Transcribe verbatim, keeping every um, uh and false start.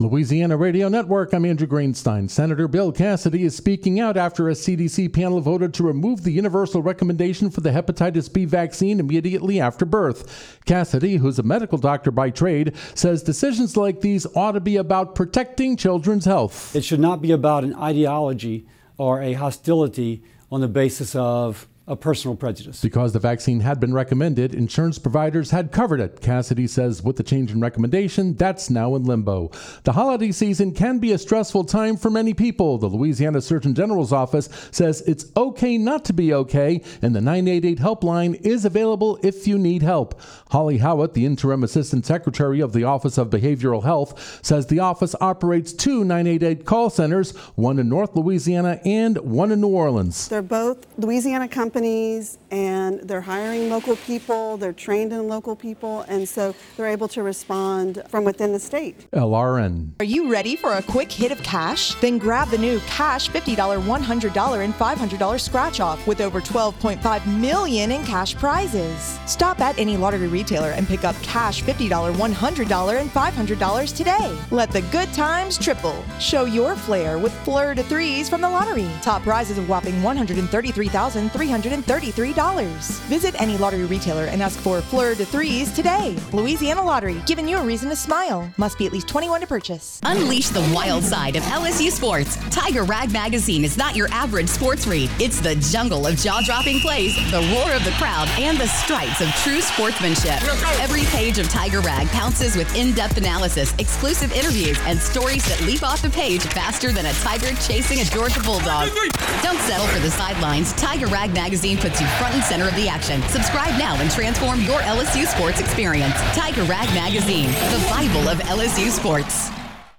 Louisiana Radio Network, I'm Andrew Greenstein. Senator Bill Cassidy is speaking out after a C D C panel voted to remove the universal recommendation for the hepatitis B vaccine immediately after birth. Cassidy, who's a medical doctor by trade, says decisions like these ought to be about protecting children's health. It should not be about an ideology or a hostility on the basis of a personal prejudice. Because the vaccine had been recommended, insurance providers had covered it. Cassidy says with the change in recommendation, that's now in limbo. The holiday season can be a stressful time for many people. The Louisiana Surgeon General's office says it's okay not to be okay, and the nine eight eight helpline is available if you need help. Holly Howitt, the interim assistant secretary of the Office of Behavioral Health, says the office operates two nine eight eight call centers, one in North Louisiana and one in New Orleans. They're both Louisiana companies, and they're hiring local people, they're trained in local people, and so they're able to respond from within the state. L R N. Are you ready for a quick hit of cash? Then grab the new Cash fifty dollars, one hundred dollars, and five hundred dollars scratch-off with over twelve point five million dollars in cash prizes. Stop at any lottery retailer and pick up Cash fifty dollars, one hundred dollars, and five hundred dollars today. Let the good times triple. Show your flair with Fleur de Threes from the lottery. Top prize is a whopping one hundred thirty-three thousand three hundred thirty-three dollars. Visit any lottery retailer and ask for Fleur de Threes today. Louisiana Lottery, giving you a reason to smile. Must be at least twenty-one to purchase. Unleash the wild side of L S U sports. Tiger Rag Magazine is not your average sports read. It's the jungle of jaw-dropping plays, the roar of the crowd, and the stripes of true sportsmanship. Every page of Tiger Rag pounces with in-depth analysis, exclusive interviews, and stories that leap off the page faster than a tiger chasing a Georgia bulldog. Don't settle for the sidelines. Tiger Rag Magazine puts you front and center of the action. Subscribe now and transform your L S U sports experience. Tiger Rag Magazine, the Bible of L S U sports.